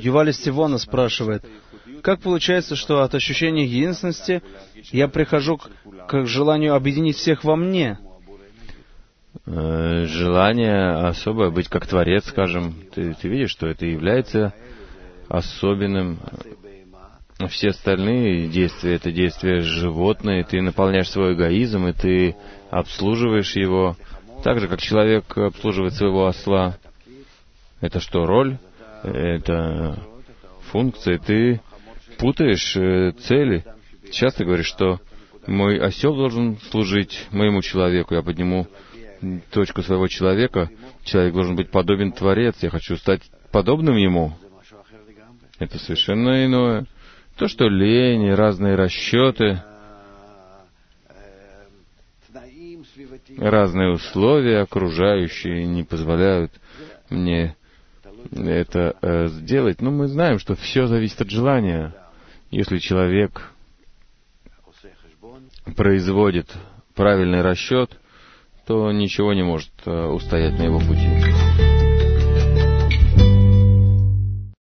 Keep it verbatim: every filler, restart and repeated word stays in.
Юваль из Тивона спрашивает, как получается, что от ощущения единственности я прихожу к, к желанию объединить всех во мне? Желание особое быть как Творец, скажем. Ты, ты видишь, что это является особенным. Все остальные действия — это действия животные. Ты наполняешь свой эгоизм, и ты обслуживаешь его. Так же, как человек обслуживает своего осла. Это что, роль? Это функция. Ты путаешь цели. Сейчас ты говоришь, что мой осел должен служить моему человеку. Я подниму точку своего человека. Человек должен быть подобен Творец. Я хочу стать подобным ему. Это совершенно иное. То, что лень, разные расчеты, разные условия окружающие не позволяют мне это э, сделать. Но мы знаем, что все зависит от желания. Если человек производит правильный расчет, то ничего не может э, устоять на его пути.